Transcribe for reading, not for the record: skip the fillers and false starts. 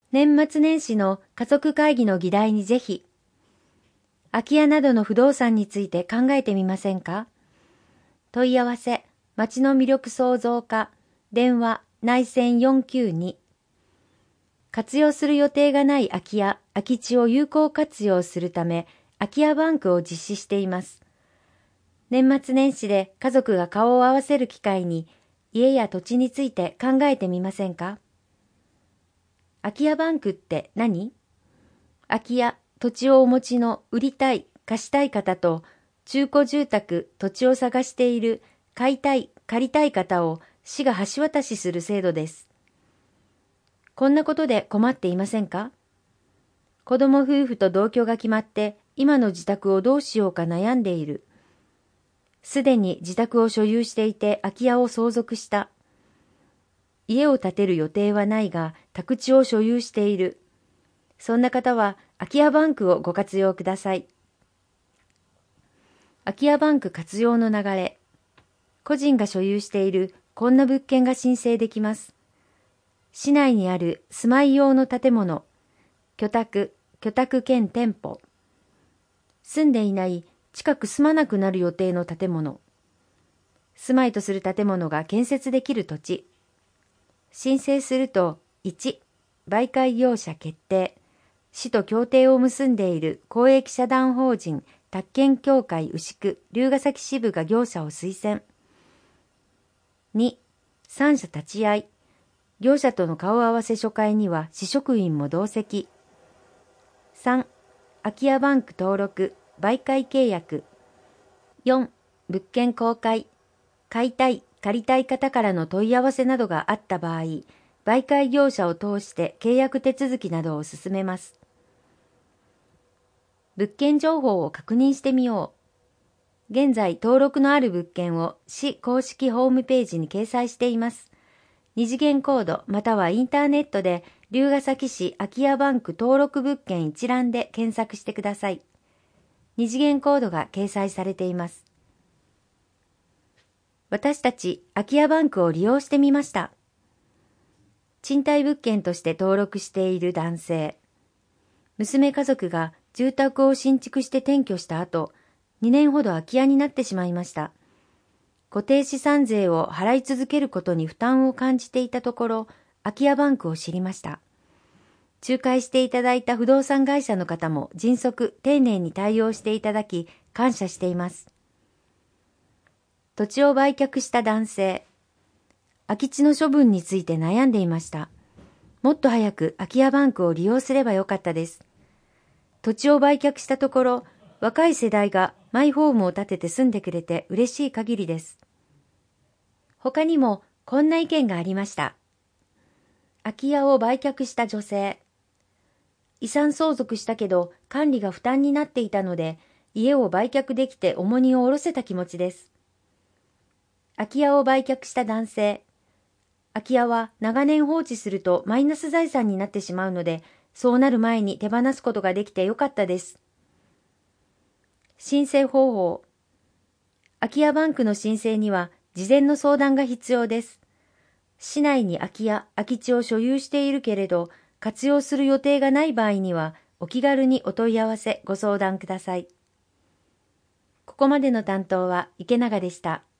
年末年始の家族会議の議題にぜひ、空き家などの不動産について考えてみませんか？問い合わせ、町の魅力創造課、電話、内線492。活用する予定がない空き家、空き地を有効活用するため、空き家バンクを実施しています。年末年始で家族が顔を合わせる機会に、家や土地について考えてみませんか？空き家バンクって何？空き家、土地をお持ちの売りたい、貸したい方と、中古住宅、土地を探している、買いたい、借りたい方を市が橋渡しする制度です。こんなことで困っていませんか？子供夫婦と同居が決まって、今の自宅をどうしようか悩んでいる。すでに自宅を所有していて空き家を相続した。家を建てる予定はないが、宅地を所有している。そんな方は、空き家バンクをご活用ください。空き家バンク活用の流れ。個人が所有しているこんな物件が申請できます。市内にある住まい用の建物、居宅兼店舗。住んでいない、近く住まなくなる予定の建物。住まいとする建物が建設できる土地。申請すると、1、媒介業者決定。市と協定を結んでいる公益社団法人宅建協会牛久龍ケ崎支部が業者を推薦。2、三者立ち会い。業者との顔合わせ初回には市職員も同席。3、空き家バンク登録、媒介契約。4、物件公開。買いたい、借りたい方からの問い合わせなどがあった場合、媒介業者を通して契約手続きなどを進めます。物件情報を確認してみよう。現在登録のある物件を市公式ホームページに掲載しています。二次元コードまたはインターネットで龍ケ崎市空き家バンク登録物件一覧で検索してください。二次元コードが掲載されています。私たち空き家バンクを利用してみました。賃貸物件として登録している男性。娘家族が住宅を新築して転居した後、2年ほど空き家になってしまいました。固定資産税を払い続けることに負担を感じていたところ、空き家バンクを知りました。仲介していただいた不動産会社の方も迅速、丁寧に対応していただき、感謝しています。土地を売却した男性。空き地の処分について悩んでいました。もっと早く空き家バンクを利用すればよかったです。土地を売却したところ、若い世代がマイホームを建てて住んでくれて嬉しい限りです。他にもこんな意見がありました。空き家を売却した女性。遺産相続したけど管理が負担になっていたので、家を売却できて重荷を下ろせた気持ちです。空き家を売却した男性。空き家は長年放置するとマイナス財産になってしまうので、そうなる前に手放すことができてよかったです。申請方法。空き家バンクの申請には事前の相談が必要です。市内に空き家、空き地を所有しているけれど、活用する予定がない場合には、お気軽にお問い合わせご相談ください。ここまでの担当は池永でした。